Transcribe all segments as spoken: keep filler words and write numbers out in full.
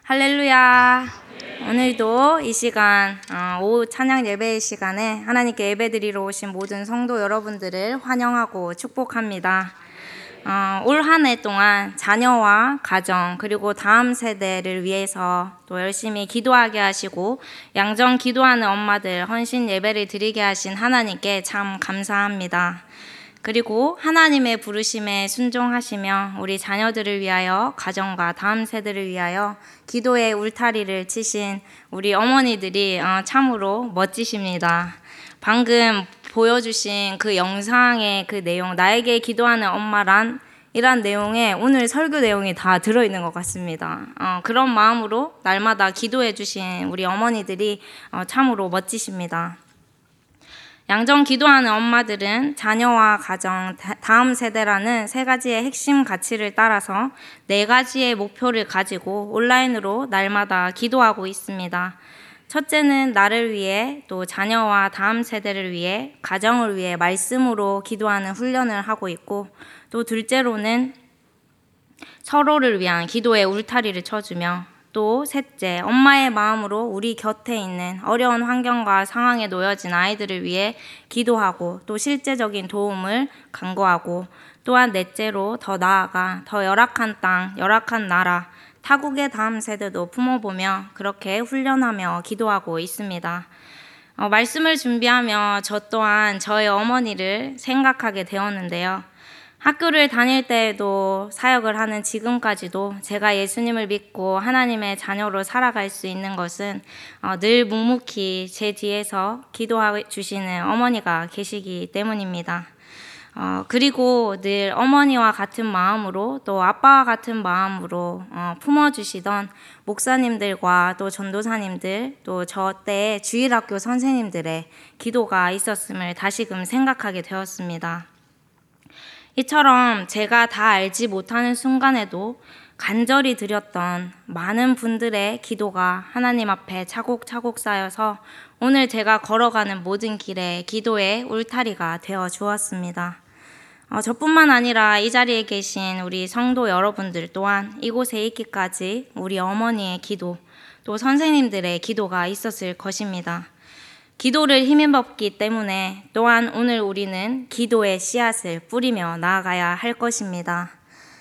할렐루야. 오늘도 이 시간 어, 오후 찬양 예배의 시간에 하나님께 예배드리러 오신 모든 성도 여러분들을 환영하고 축복합니다. 어, 올 한 해 동안 자녀와 가정 그리고 다음 세대를 위해서 또 열심히 기도하게 하시고 양정 기도하는 엄마들 헌신 예배를 드리게 하신 하나님께 참 감사합니다. 그리고 하나님의 부르심에 순종하시며 우리 자녀들을 위하여 가정과 다음 세대를 위하여 기도의 울타리를 치신 우리 어머니들이 참으로 멋지십니다. 방금 보여주신 그 영상의 그 내용, 나에게 기도하는 엄마란 이란 내용에 오늘 설교 내용이 다 들어있는 것 같습니다. 어, 그런 마음으로 날마다 기도해 주신 우리 어머니들이 어, 참으로 멋지십니다. 양정 기도하는 엄마들은 자녀와 가정, 다음 세대라는 세 가지의 핵심 가치를 따라서 네 가지의 목표를 가지고 온라인으로 날마다 기도하고 있습니다. 첫째는 나를 위해, 또 자녀와 다음 세대를 위해, 가정을 위해 말씀으로 기도하는 훈련을 하고 있고, 또 둘째로는 서로를 위한 기도의 울타리를 쳐주며, 또 셋째, 엄마의 마음으로 우리 곁에 있는 어려운 환경과 상황에 놓여진 아이들을 위해 기도하고 또 실제적인 도움을 간구하고, 또한 넷째로 더 나아가 더 열악한 땅, 열악한 나라, 타국의 다음 세대도 품어보며 그렇게 훈련하며 기도하고 있습니다. 어, 말씀을 준비하며 저 또한 저의 어머니를 생각하게 되었는데요. 학교를 다닐 때에도 사역을 하는 지금까지도 제가 예수님을 믿고 하나님의 자녀로 살아갈 수 있는 것은 늘 묵묵히 제 뒤에서 기도해 주시는 어머니가 계시기 때문입니다. 어, 그리고 늘 어머니와 같은 마음으로 또 아빠와 같은 마음으로 어, 품어주시던 목사님들과 또 전도사님들 또 저 때의 주일학교 선생님들의 기도가 있었음을 다시금 생각하게 되었습니다. 이처럼 제가 다 알지 못하는 순간에도 간절히 드렸던 많은 분들의 기도가 하나님 앞에 차곡차곡 쌓여서 오늘 제가 걸어가는 모든 길에 기도의 울타리가 되어 주었습니다. 어, 저뿐만 아니라 이 자리에 계신 우리 성도 여러분들 또한 이곳에 있기까지 우리 어머니의 기도, 또 선생님들의 기도가 있었을 것입니다. 기도를 힘입었기 때문에 또한 오늘 우리는 기도의 씨앗을 뿌리며 나아가야 할 것입니다.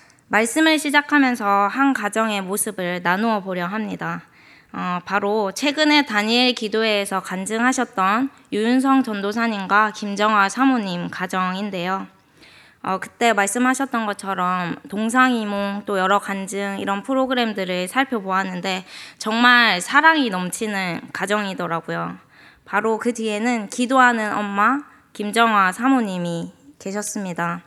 말씀을 시작하면서 한 가정의 모습을 나누어 보려 합니다. 어, 바로 최근에 다니엘 기도회에서 간증하셨던 유윤성 전도사님과 김정아 사모님 가정인데요. 어, 그때 말씀하셨던 것처럼 동상이몽 또 여러 간증 이런 프로그램들을 살펴보았는데 정말 사랑이 넘치는 가정이더라고요. 바로 그 뒤에는 기도하는 엄마 김정아 사모님이 계셨습니다.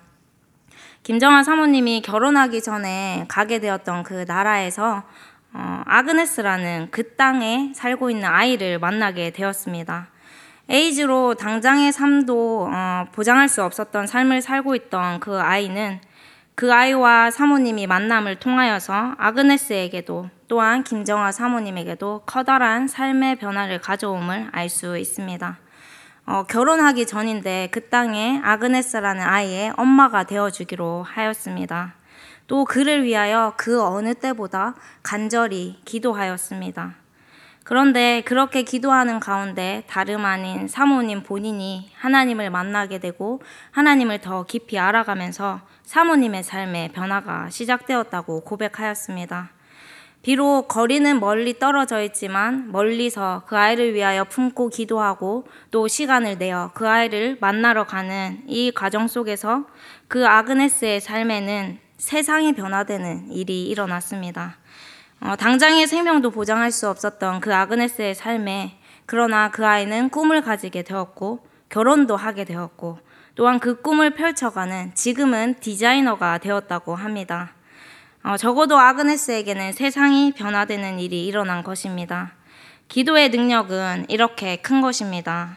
김정아 사모님이 결혼하기 전에 가게 되었던 그 나라에서 어, 아그네스라는 그 땅에 살고 있는 아이를 만나게 되었습니다. 에이즈로 당장의 삶도 어, 보장할 수 없었던 삶을 살고 있던 그 아이는 그 아이와 사모님이 만남을 통하여서 아그네스에게도 또한 김정아 사모님에게도 커다란 삶의 변화를 가져옴을 알 수 있습니다. 어, 결혼하기 전인데 그 땅에 아그네스라는 아이의 엄마가 되어주기로 하였습니다. 또 그를 위하여 그 어느 때보다 간절히 기도하였습니다. 그런데 그렇게 기도하는 가운데 다름 아닌 사모님 본인이 하나님을 만나게 되고 하나님을 더 깊이 알아가면서 사모님의 삶의 변화가 시작되었다고 고백하였습니다. 비록 거리는 멀리 떨어져 있지만 멀리서 그 아이를 위하여 품고 기도하고 또 시간을 내어 그 아이를 만나러 가는 이 과정 속에서 그 아그네스의 삶에는 세상이 변화되는 일이 일어났습니다. 어, 당장의 생명도 보장할 수 없었던 그 아그네스의 삶에 그러나 그 아이는 꿈을 가지게 되었고 결혼도 하게 되었고 또한 그 꿈을 펼쳐가는 지금은 디자이너가 되었다고 합니다. 어, 적어도 아그네스에게는 세상이 변화되는 일이 일어난 것입니다. 기도의 능력은 이렇게 큰 것입니다.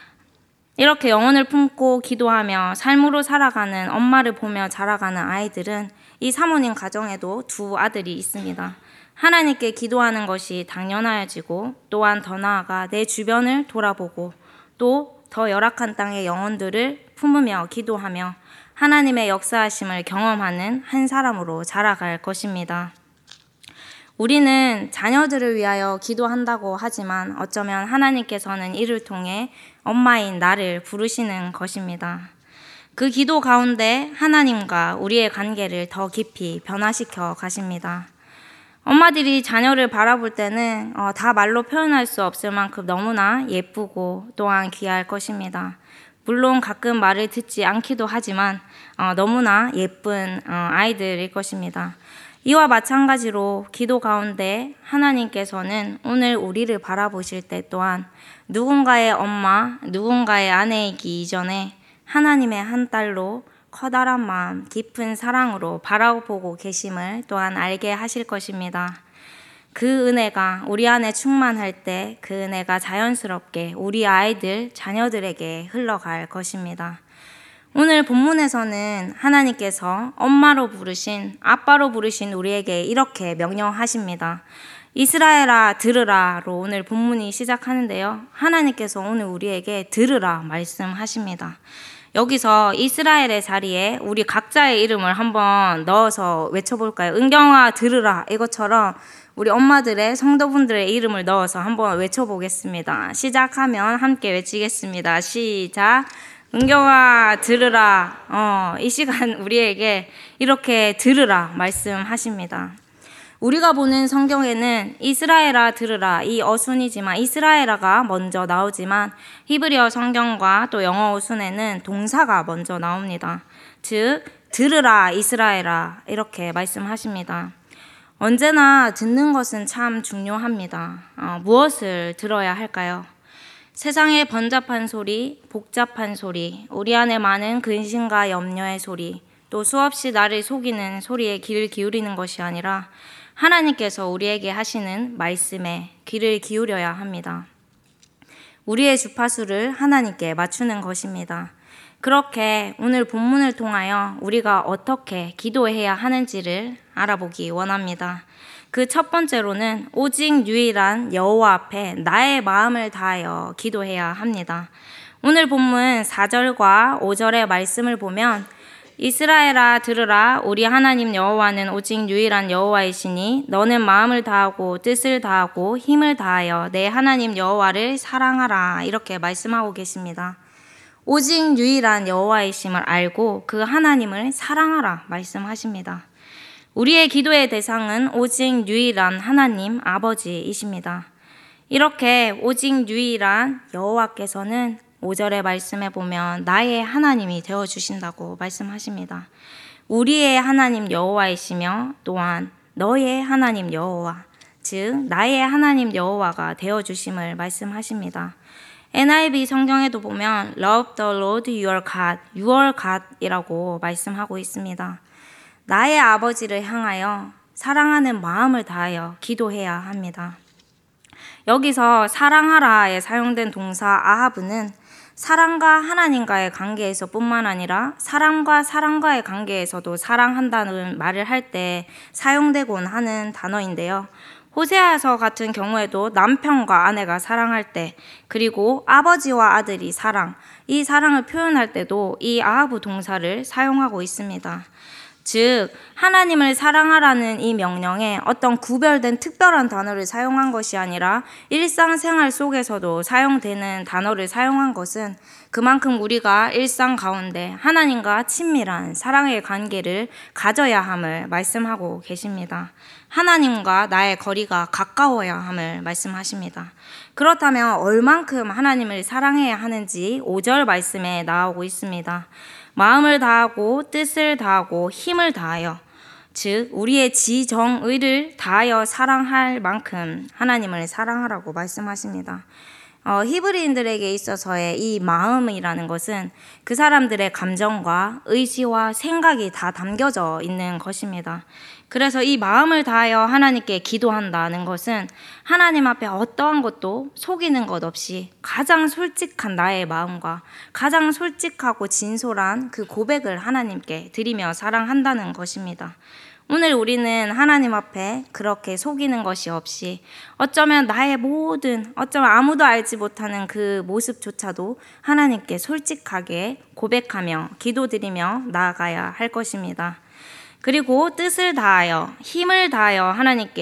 이렇게 영혼을 품고 기도하며 삶으로 살아가는 엄마를 보며 자라가는 아이들은 이 사모님 가정에도 두 아들이 있습니다. 하나님께 기도하는 것이 당연하여지고 또한 더 나아가 내 주변을 돌아보고 또 더 열악한 땅의 영혼들을 품으며 기도하며 하나님의 역사하심을 경험하는 한 사람으로 자라갈 것입니다. 우리는 자녀들을 위하여 기도한다고 하지만 어쩌면 하나님께서는 이를 통해 엄마인 나를 부르시는 것입니다. 그 기도 가운데 하나님과 우리의 관계를 더 깊이 변화시켜 가십니다. 엄마들이 자녀를 바라볼 때는 어, 다 말로 표현할 수 없을 만큼 너무나 예쁘고 또한 귀할 것입니다. 물론 가끔 말을 듣지 않기도 하지만 어, 너무나 예쁜 어, 아이들일 것입니다. 이와 마찬가지로 기도 가운데 하나님께서는 오늘 우리를 바라보실 때 또한 누군가의 엄마, 누군가의 아내이기 이전에 하나님의 한 딸로 커다란 마음, 깊은 사랑으로 바라보고 계심을 또한 알게 하실 것입니다. 그 은혜가 우리 안에 충만할 때 그 은혜가 자연스럽게 우리 아이들, 자녀들에게 흘러갈 것입니다. 오늘 본문에서는 하나님께서 엄마로 부르신, 아빠로 부르신 우리에게 이렇게 명령하십니다. 이스라엘아 들으라로 오늘 본문이 시작하는데요. 하나님께서 오늘 우리에게 들으라 말씀하십니다. 여기서 이스라엘의 자리에 우리 각자의 이름을 한번 넣어서 외쳐볼까요? 은경아 들으라, 이것처럼 우리 엄마들의 성도분들의 이름을 넣어서 한번 외쳐보겠습니다. 시작하면 함께 외치겠습니다. 시작. 은경아 들으라. 어, 이 시간 우리에게 이렇게 들으라 말씀하십니다. 우리가 보는 성경에는 이스라엘아 들으라 이 어순이지만 이스라엘아가 먼저 나오지만 히브리어 성경과 또 영어 어순에는 동사가 먼저 나옵니다. 즉 들으라 이스라엘아 이렇게 말씀하십니다. 언제나 듣는 것은 참 중요합니다. 어, 무엇을 들어야 할까요? 세상의 번잡한 소리, 복잡한 소리, 우리 안에 많은 근심과 염려의 소리, 또 수없이 나를 속이는 소리에 귀를 기울이는 것이 아니라 하나님께서 우리에게 하시는 말씀에 귀를 기울여야 합니다. 우리의 주파수를 하나님께 맞추는 것입니다. 그렇게 오늘 본문을 통하여 우리가 어떻게 기도해야 하는지를 알아보기 원합니다. 그 첫 번째로는 오직 유일한 여호와 앞에 나의 마음을 다하여 기도해야 합니다. 오늘 본문 사 절과 오 절의 말씀을 보면 이스라엘아 들으라 우리 하나님 여호와는 오직 유일한 여호와이시니 너는 마음을 다하고 뜻을 다하고 힘을 다하여 내 하나님 여호와를 사랑하라 이렇게 말씀하고 계십니다. 오직 유일한 여호와이심을 알고 그 하나님을 사랑하라 말씀하십니다. 우리의 기도의 대상은 오직 유일한 하나님 아버지이십니다. 이렇게 오직 유일한 여호와께서는 오 절의 말씀에 보면 나의 하나님이 되어주신다고 말씀하십니다. 우리의 하나님 여호와이시며 또한 너의 하나님 여호와, 즉 나의 하나님 여호와가 되어주심을 말씀하십니다. 엔 아이 비 성경에도 보면 Love the Lord your God, your God이라고 말씀하고 있습니다. 나의 아버지를 향하여 사랑하는 마음을 다하여 기도해야 합니다. 여기서 사랑하라에 사용된 동사 아하브는 사랑과 하나님과의 관계에서 뿐만 아니라 사람과 사람과의 관계에서도 사랑한다는 말을 할 때 사용되곤 하는 단어인데요. 호세아서 같은 경우에도 남편과 아내가 사랑할 때 그리고 아버지와 아들이 사랑, 이 사랑을 표현할 때도 이 아하브 동사를 사용하고 있습니다. 즉 하나님을 사랑하라는 이 명령에 어떤 구별된 특별한 단어를 사용한 것이 아니라 일상생활 속에서도 사용되는 단어를 사용한 것은 그만큼 우리가 일상 가운데 하나님과 친밀한 사랑의 관계를 가져야 함을 말씀하고 계십니다. 하나님과 나의 거리가 가까워야 함을 말씀하십니다. 그렇다면 얼만큼 하나님을 사랑해야 하는지 오 절 말씀에 나오고 있습니다. 마음을 다하고 뜻을 다하고 힘을 다하여, 즉 우리의 지정의를 다하여 사랑할 만큼 하나님을 사랑하라고 말씀하십니다. 어, 히브리인들에게 있어서의 이 마음이라는 것은 그 사람들의 감정과 의지와 생각이 다 담겨져 있는 것입니다. 그래서 이 마음을 다하여 하나님께 기도한다는 것은 하나님 앞에 어떠한 것도 속이는 것 없이 가장 솔직한 나의 마음과 가장 솔직하고 진솔한 그 고백을 하나님께 드리며 사랑한다는 것입니다. 오늘 우리는 하나님 앞에 그렇게 속이는 것이 없이 어쩌면 나의 모든, 어쩌면 아무도 알지 못하는 그 모습조차도 하나님께 솔직하게 고백하며 기도드리며 나아가야 할 것입니다. 그리고 뜻을 다하여 힘을 다하여 하나님께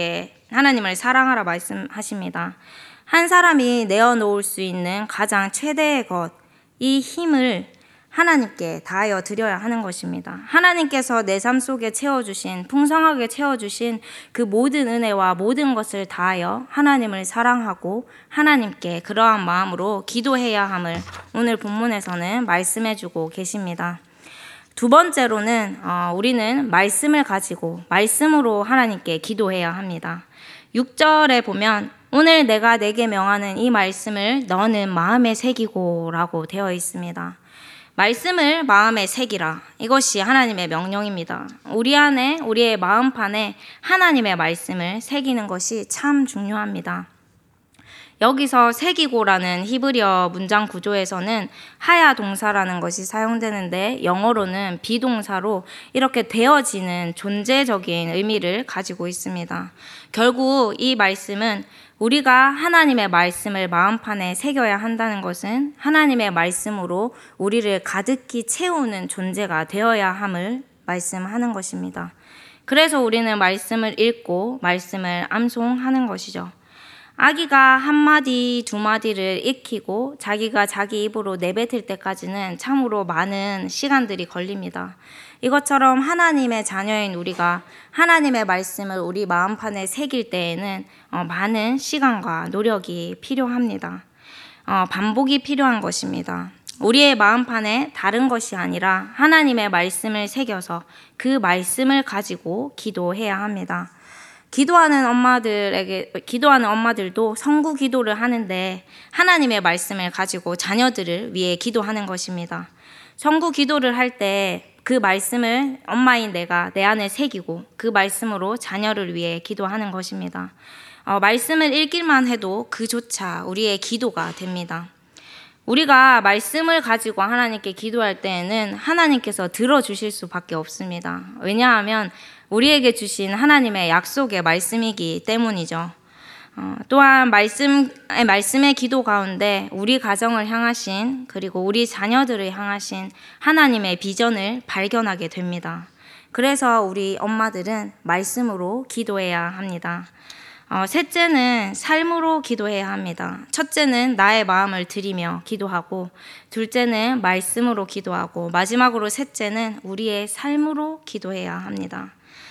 하나님을 사랑하라 말씀하십니다. 한 사람이 내어놓을 수 있는 가장 최대의 것, 이 힘을 하나님께 다하여 드려야 하는 것입니다. 하나님께서 내 삶 속에 채워주신, 풍성하게 채워주신 그 모든 은혜와 모든 것을 다하여 하나님을 사랑하고 하나님께 그러한 마음으로 기도해야 함을 오늘 본문에서는 말씀해주고 계십니다. 두 번째로는 어, 우리는 말씀을 가지고 말씀으로 하나님께 기도해야 합니다. 육 절에 보면 오늘 내가 내게 명하는 이 말씀을 너는 마음에 새기고 라고 되어 있습니다. 말씀을 마음에 새기라. 이것이 하나님의 명령입니다. 우리 안에, 우리의 마음판에 하나님의 말씀을 새기는 것이 참 중요합니다. 여기서 새기고라는 히브리어 문장 구조에서는 하야 동사라는 것이 사용되는데 영어로는 비동사로 이렇게 되어지는 존재적인 의미를 가지고 있습니다. 결국 이 말씀은 우리가 하나님의 말씀을 마음판에 새겨야 한다는 것은 하나님의 말씀으로 우리를 가득히 채우는 존재가 되어야 함을 말씀하는 것입니다. 그래서 우리는 말씀을 읽고 말씀을 암송하는 것이죠. 아기가 한 마디 두 마디를 익히고 자기가 자기 입으로 내뱉을 때까지는 참으로 많은 시간들이 걸립니다. 이것처럼 하나님의 자녀인 우리가 하나님의 말씀을 우리 마음판에 새길 때에는 많은 시간과 노력이 필요합니다. 반복이 필요한 것입니다. 우리의 마음판에 다른 것이 아니라 하나님의 말씀을 새겨서 그 말씀을 가지고 기도해야 합니다. 기도하는 엄마들에게, 기도하는 엄마들도 성구 기도를 하는데 하나님의 말씀을 가지고 자녀들을 위해 기도하는 것입니다. 성구 기도를 할 때 그 말씀을 엄마인 내가 내 안에 새기고 그 말씀으로 자녀를 위해 기도하는 것입니다. 어, 말씀을 읽기만 해도 그조차 우리의 기도가 됩니다. 우리가 말씀을 가지고 하나님께 기도할 때에는 하나님께서 들어주실 수밖에 없습니다. 왜냐하면 우리에게 주신 하나님의 약속의 말씀이기 때문이죠. 어, 또한 말씀, 말씀의 기도 가운데 우리 가정을 향하신 그리고 우리 자녀들을 향하신 하나님의 비전을 발견하게 됩니다. 그래서 우리 엄마들은 말씀으로 기도해야 합니다. 어, 셋째는 삶으로 기도해야 합니다. 첫째는 나의 마음을 드리며 기도하고, 둘째는 말씀으로 기도하고, 마지막으로 셋째는 우리의 삶으로 기도해야 합니다.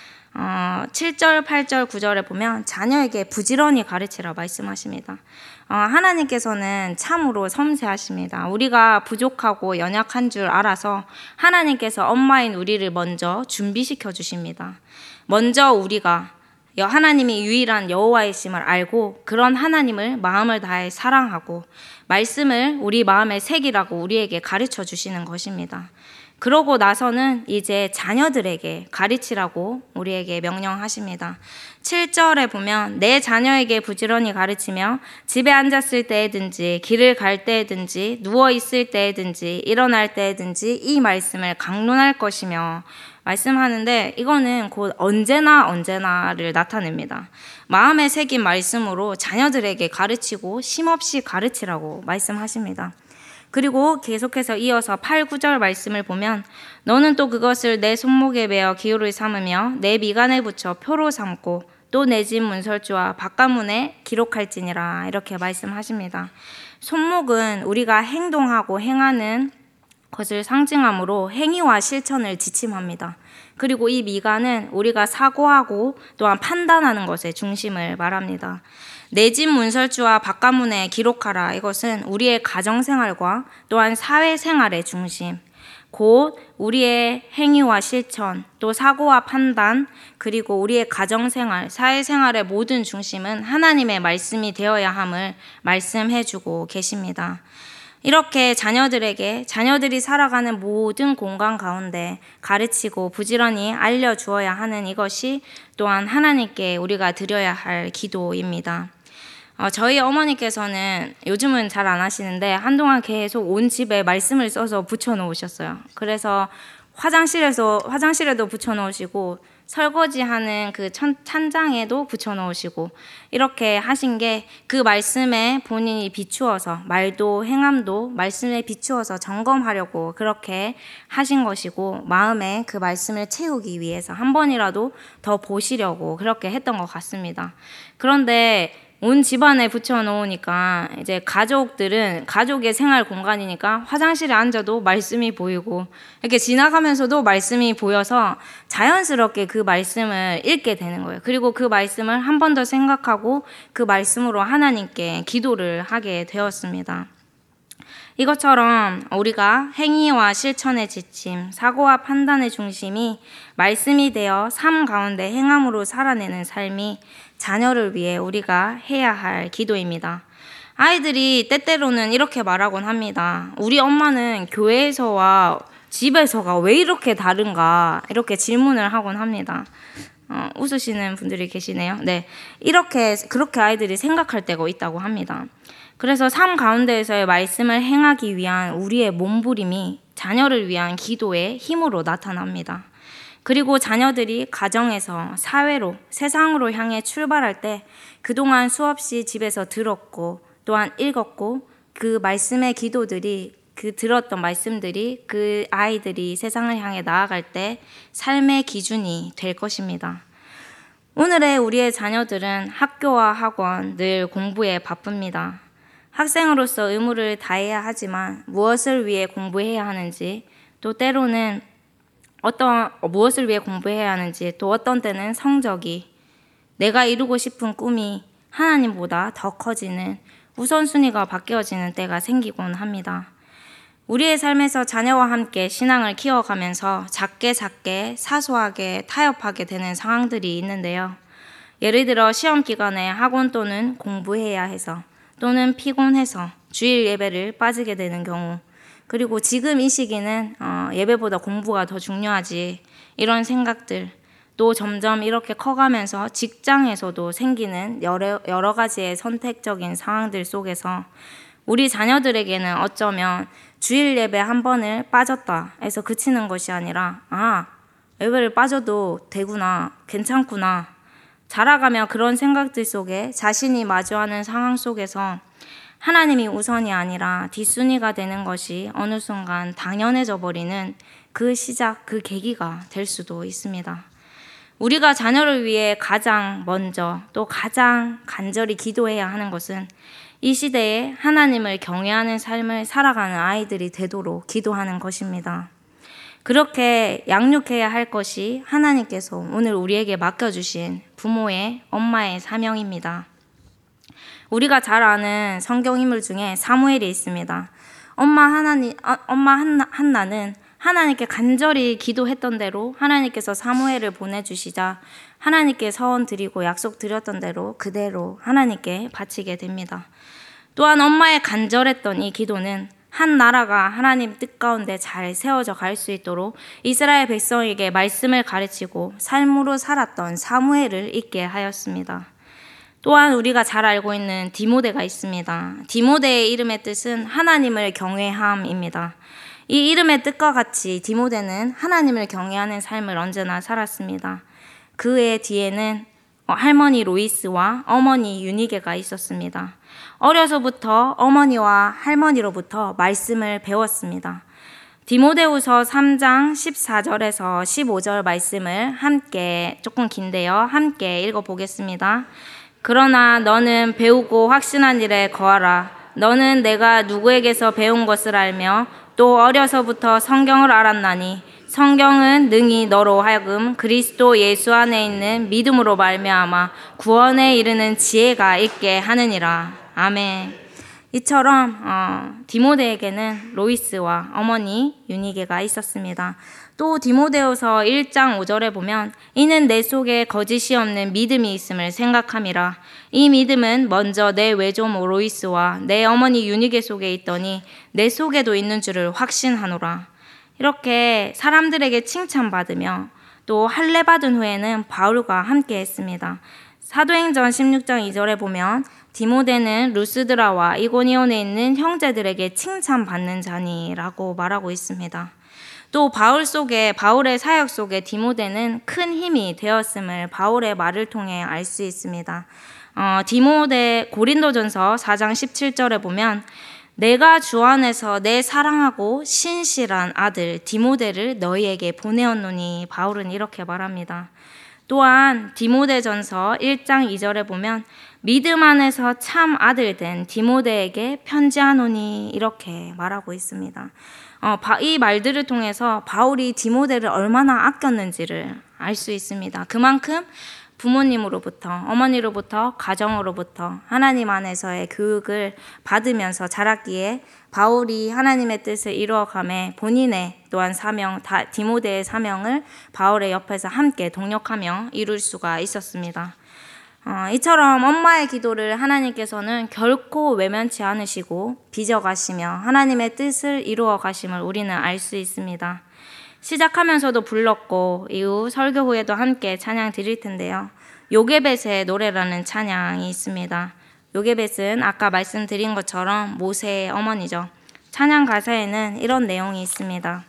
어, 칠 절, 팔 절, 구 절에 보면 자녀에게 부지런히 가르치라 말씀하십니다. 어, 하나님께서는 참으로 섬세하십니다. 우리가 부족하고 연약한 줄 알아서 하나님께서 엄마인 우리를 먼저 준비시켜 주십니다. 먼저 우리가 하나님이 유일한 여호와이심을 알고 그런 하나님을 마음을 다해 사랑하고 말씀을 우리 마음에 새기라고 우리에게 가르쳐 주시는 것입니다. 그러고 나서는 이제 자녀들에게 가르치라고 우리에게 명령하십니다. 칠 절에 보면 내 자녀에게 부지런히 가르치며 집에 앉았을 때에든지 길을 갈 때에든지 누워있을 때에든지 일어날 때에든지 이 말씀을 강론할 것이며 말씀하는데 이거는 곧 언제나 언제나를 나타냅니다. 마음에 새긴 말씀으로 자녀들에게 가르치고 쉼없이 가르치라고 말씀하십니다. 그리고 계속해서 이어서 팔, 구 절 말씀을 보면 너는 또 그것을 내 손목에 매어 기호를 삼으며 내 미간에 붙여 표로 삼고 또 내 집 문설주와 바깥문에 기록할지니라 이렇게 말씀하십니다. 손목은 우리가 행동하고 행하는 것을 상징하므로 행위와 실천을 지침합니다. 그리고 이 미간은 우리가 사고하고 또한 판단하는 것의 중심을 말합니다. 내 집 문설주와 바깥문에 기록하라. 이것은 우리의 가정생활과 또한 사회생활의 중심, 곧 우리의 행위와 실천, 또 사고와 판단, 그리고 우리의 가정생활, 사회생활의 모든 중심은 하나님의 말씀이 되어야 함을 말씀해주고 계십니다. 이렇게 자녀들에게 자녀들이 살아가는 모든 공간 가운데 가르치고 부지런히 알려주어야 하는 이것이 또한 하나님께 우리가 드려야 할 기도입니다. 어, 저희 어머니께서는 요즘은 잘 안 하시는데 한동안 계속 온 집에 말씀을 써서 붙여놓으셨어요. 그래서 화장실에서 화장실에도 붙여놓으시고 설거지하는 그 천, 찬장에도 붙여 넣으시고 이렇게 하신 게 그 말씀에 본인이 비추어서 말도 행함도 말씀에 비추어서 점검하려고 그렇게 하신 것이고 마음에 그 말씀을 채우기 위해서 한 번이라도 더 보시려고 그렇게 했던 것 같습니다. 그런데 온 집안에 붙여놓으니까 이제 가족들은 가족의 생활 공간이니까 화장실에 앉아도 말씀이 보이고 이렇게 지나가면서도 말씀이 보여서 자연스럽게 그 말씀을 읽게 되는 거예요. 그리고 그 말씀을 한 번 더 생각하고 그 말씀으로 하나님께 기도를 하게 되었습니다. 이것처럼 우리가 행위와 실천의 지침, 사고와 판단의 중심이 말씀이 되어 삶 가운데 행함으로 살아내는 삶이 자녀를 위해 우리가 해야 할 기도입니다. 아이들이 때때로는 이렇게 말하곤 합니다. 우리 엄마는 교회에서와 집에서가 왜 이렇게 다른가 이렇게 질문을 하곤 합니다. 어, 웃으시는 분들이 계시네요. 네, 이렇게 그렇게 아이들이 생각할 때가 있다고 합니다. 그래서 삶 가운데에서의 말씀을 행하기 위한 우리의 몸부림이 자녀를 위한 기도의 힘으로 나타납니다. 그리고 자녀들이 가정에서 사회로 세상으로 향해 출발할 때 그동안 수없이 집에서 들었고 또한 읽었고 그 말씀의 기도들이 그 들었던 말씀들이 그 아이들이 세상을 향해 나아갈 때 삶의 기준이 될 것입니다. 오늘의 우리의 자녀들은 학교와 학원 늘 공부에 바쁩니다. 학생으로서 의무를 다해야 하지만 무엇을 위해 공부해야 하는지 또 때로는 어떤 무엇을 위해 공부해야 하는지 또 어떤 때는 성적이 내가 이루고 싶은 꿈이 하나님보다 더 커지는 우선순위가 바뀌어지는 때가 생기곤 합니다. 우리의 삶에서 자녀와 함께 신앙을 키워가면서 작게 작게 사소하게 타협하게 되는 상황들이 있는데요. 예를 들어 시험 기간에 학원 또는 공부해야 해서 또는 피곤해서 주일 예배를 빠지게 되는 경우 그리고 지금 이 시기는 어, 예배보다 공부가 더 중요하지 이런 생각들 또 점점 이렇게 커가면서 직장에서도 생기는 여러, 여러 가지의 선택적인 상황들 속에서 우리 자녀들에게는 어쩌면 주일 예배 한 번을 빠졌다 해서 그치는 것이 아니라 아 예배를 빠져도 되구나 괜찮구나 자라가며 그런 생각들 속에 자신이 마주하는 상황 속에서 하나님이 우선이 아니라 뒷순위가 되는 것이 어느 순간 당연해져 버리는 그 시작, 그 계기가 될 수도 있습니다. 우리가 자녀를 위해 가장 먼저 또 가장 간절히 기도해야 하는 것은 이 시대에 하나님을 경외하는 삶을 살아가는 아이들이 되도록 기도하는 것입니다. 그렇게 양육해야 할 것이 하나님께서 오늘 우리에게 맡겨주신 부모의, 엄마의 사명입니다. 우리가 잘 아는 성경 인물 중에 사무엘이 있습니다. 엄마 하나님, 아, 엄마 한나, 한나는 하나님께 간절히 기도했던 대로 하나님께서 사무엘을 보내주시자 하나님께 서원 드리고 약속 드렸던 대로 그대로 하나님께 바치게 됩니다. 또한 엄마의 간절했던 이 기도는 한 나라가 하나님 뜻 가운데 잘 세워져 갈 수 있도록 이스라엘 백성에게 말씀을 가르치고 삶으로 살았던 사무엘을 있게 하였습니다. 또한 우리가 잘 알고 있는 디모데가 있습니다. 디모데의 이름의 뜻은 하나님을 경외함입니다. 이 이름의 뜻과 같이 디모데는 하나님을 경외하는 삶을 언제나 살았습니다. 그의 뒤에는 할머니 로이스와 어머니 유니게가 있었습니다. 어려서부터 어머니와 할머니로부터 말씀을 배웠습니다. 디모데후서 삼 장 십사 절에서 십오 절 말씀을 함께 조금 긴데요. 함께 읽어보겠습니다. 그러나 너는 배우고 확신한 일에 거하라. 너는 내가 누구에게서 배운 것을 알며 또 어려서부터 성경을 알았나니 성경은 능히 너로 하여금 그리스도 예수 안에 있는 믿음으로 말미암아 구원에 이르는 지혜가 있게 하느니라. 아멘. 이처럼 어, 디모데에게는 로이스와 어머니 유니게가 있었습니다. 또 디모데후서 일 장 오 절에 보면 이는 내 속에 거짓이 없는 믿음이 있음을 생각함이라. 이 믿음은 먼저 내 외조모 로이스와 내 어머니 유니게 속에 있더니 내 속에도 있는 줄을 확신하노라. 이렇게 사람들에게 칭찬받으며 또 할례받은 후에는 바울과 함께 했습니다. 사도행전 십육 장 이 절에 보면 디모데는 루스드라와 이고니온에 있는 형제들에게 칭찬받는 자니라고 말하고 있습니다. 또 바울 속에 바울의 사역 속에 디모데는 큰 힘이 되었음을 바울의 말을 통해 알 수 있습니다. 어, 디모데 고린도전서 사 장 십칠 절에 보면 내가 주 안에서 내 사랑하고 신실한 아들 디모데를 너희에게 보내었노니 바울은 이렇게 말합니다. 또한 디모데전서 일 장 이 절에 보면 믿음 안에서 참 아들 된 디모데에게 편지하노니 이렇게 말하고 있습니다. 어, 이 말들을 통해서 바울이 디모데를 얼마나 아꼈는지를 알 수 있습니다. 그만큼 부모님으로부터, 어머니로부터, 가정으로부터 하나님 안에서의 교육을 받으면서 자랐기에 바울이 하나님의 뜻을 이루어가며 본인의 또한 사명, 디모데의 사명을 바울의 옆에서 함께 동력하며 이룰 수가 있었습니다. 어, 이처럼 엄마의 기도를 하나님께서는 결코 외면치 않으시고 빚어가시며 하나님의 뜻을 이루어 가심을 우리는 알 수 있습니다. 시작하면서도 불렀고 이후 설교 후에도 함께 찬양 드릴 텐데요. 요게벳의 노래라는 찬양이 있습니다. 요게벳은 아까 말씀드린 것처럼 모세의 어머니죠. 찬양 가사에는 이런 내용이 있습니다.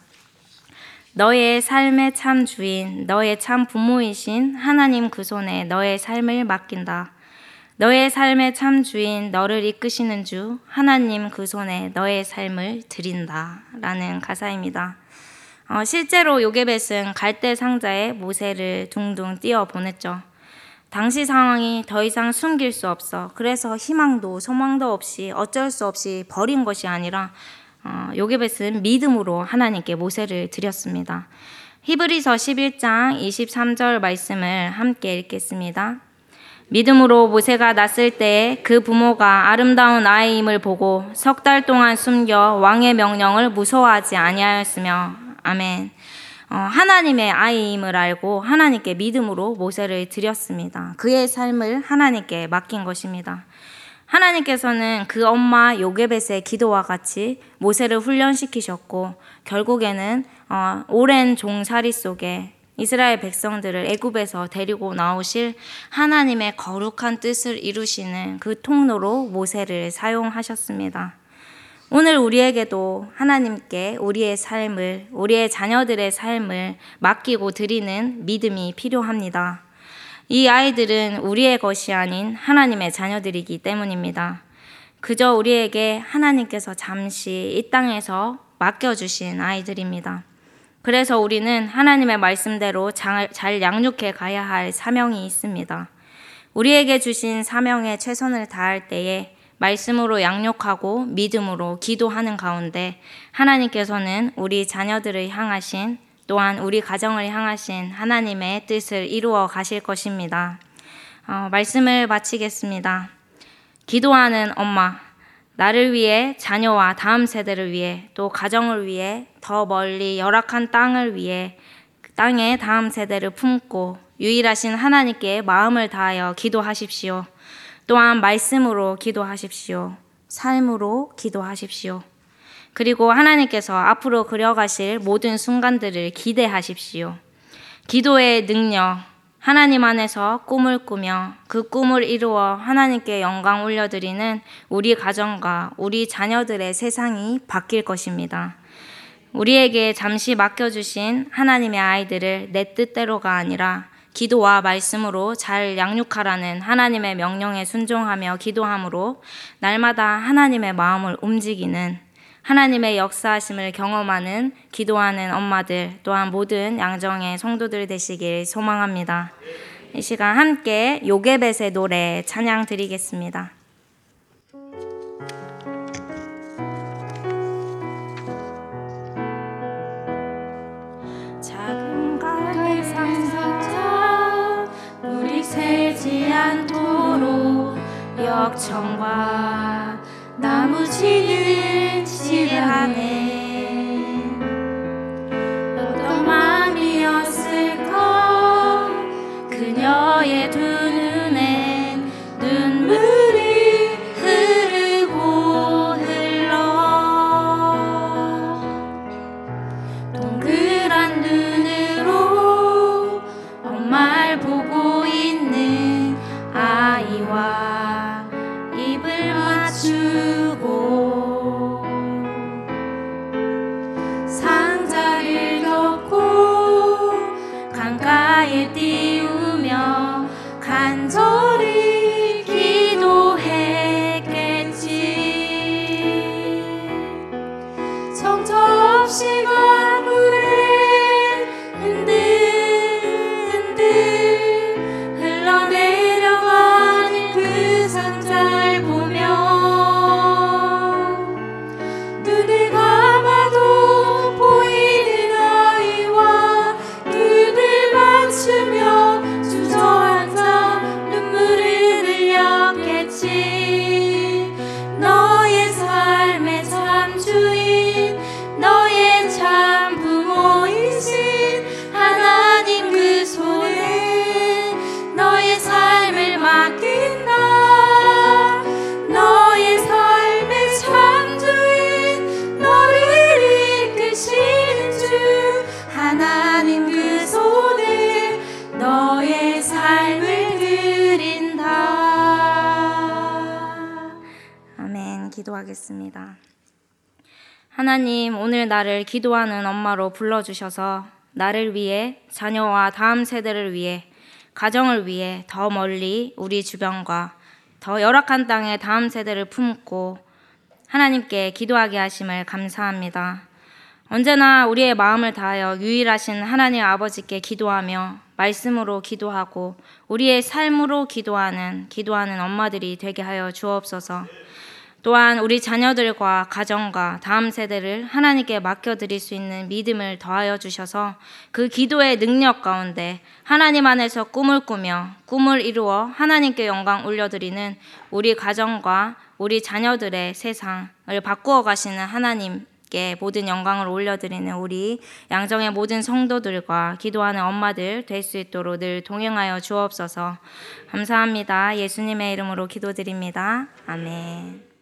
너의 삶의 참 주인, 너의 참 부모이신 하나님 그 손에 너의 삶을 맡긴다. 너의 삶의 참 주인, 너를 이끄시는 주 하나님 그 손에 너의 삶을 드린다 라는 가사입니다. 어, 실제로 요게벳은 갈대 상자에 모세를 둥둥 띄어 보냈죠. 당시 상황이 더 이상 숨길 수 없어 그래서 희망도 소망도 없이 어쩔 수 없이 버린 것이 아니라 어, 요게벳은 믿음으로 하나님께 모세를 드렸습니다. 히브리서 십일 장 이십삼 절 말씀을 함께 읽겠습니다. 믿음으로 모세가 났을 때에 그 부모가 아름다운 아이임을 보고 석 달 동안 숨겨 왕의 명령을 무서워하지 아니하였으며 아멘. 어, 하나님의 아이임을 알고 하나님께 믿음으로 모세를 드렸습니다. 그의 삶을 하나님께 맡긴 것입니다. 하나님께서는 그 엄마 요게벳의 기도와 같이 모세를 훈련시키셨고 결국에는 어, 오랜 종살이 속에 이스라엘 백성들을 애굽에서 데리고 나오실 하나님의 거룩한 뜻을 이루시는 그 통로로 모세를 사용하셨습니다. 오늘 우리에게도 하나님께 우리의 삶을, 우리의 자녀들의 삶을 맡기고 드리는 믿음이 필요합니다. 이 아이들은 우리의 것이 아닌 하나님의 자녀들이기 때문입니다. 그저 우리에게 하나님께서 잠시 이 땅에서 맡겨주신 아이들입니다. 그래서 우리는 하나님의 말씀대로 잘, 잘 양육해 가야 할 사명이 있습니다. 우리에게 주신 사명에 최선을 다할 때에 말씀으로 양육하고 믿음으로 기도하는 가운데 하나님께서는 우리 자녀들을 향하신 또한 우리 가정을 향하신 하나님의 뜻을 이루어 가실 것입니다. 어, 말씀을 마치겠습니다. 기도하는 엄마, 나를 위해 자녀와 다음 세대를 위해 또 가정을 위해 더 멀리 열악한 땅을 위해 땅의 다음 세대를 품고 유일하신 하나님께 마음을 다하여 기도하십시오. 또한 말씀으로 기도하십시오. 삶으로 기도하십시오. 그리고 하나님께서 앞으로 그려가실 모든 순간들을 기대하십시오. 기도의 능력, 하나님 안에서 꿈을 꾸며 그 꿈을 이루어 하나님께 영광 올려드리는 우리 가정과 우리 자녀들의 세상이 바뀔 것입니다. 우리에게 잠시 맡겨주신 하나님의 아이들을 내 뜻대로가 아니라 기도와 말씀으로 잘 양육하라는 하나님의 명령에 순종하며 기도함으로 날마다 하나님의 마음을 움직이는 하나님의 역사하심을 경험하는 기도하는 엄마들 또한 모든 양정의 성도들 되시길 소망합니다. 이 시간 함께 요게벳의 노래 찬양 드리겠습니다. 작은 갈대 상자 물이 새지 않도록 역청과 나무 지는 집 안에 어떤 마음이었을까 그녀의 두 눈엔 눈물이 흐르고 흘러 동그란 눈으로 엄마를 보고 있는 아이와 입을 맞추고 기도하겠습니다. 하나님, 오늘 나를 기도하는 엄마로 불러주셔서 나를 위해, 자녀와 다음 세대를 위해, 가정을 위해 더 멀리 우리 주변과 더 열악한 땅의 다음 세대를 품고 하나님께 기도하게 하심을 감사합니다. 언제나 우리의 마음을 다하여 유일하신 하나님 아버지께 기도하며 말씀으로 기도하고 우리의 삶으로 기도하는 기도하는 엄마들이 되게 하여 주옵소서. 또한 우리 자녀들과 가정과 다음 세대를 하나님께 맡겨드릴 수 있는 믿음을 더하여 주셔서 그 기도의 능력 가운데 하나님 안에서 꿈을 꾸며 꿈을 이루어 하나님께 영광 올려드리는 우리 가정과 우리 자녀들의 세상을 바꾸어 가시는 하나님께 모든 영광을 올려드리는 우리 양정의 모든 성도들과 기도하는 엄마들 될 수 있도록 늘 동행하여 주옵소서. 감사합니다. 예수님의 이름으로 기도드립니다. 아멘.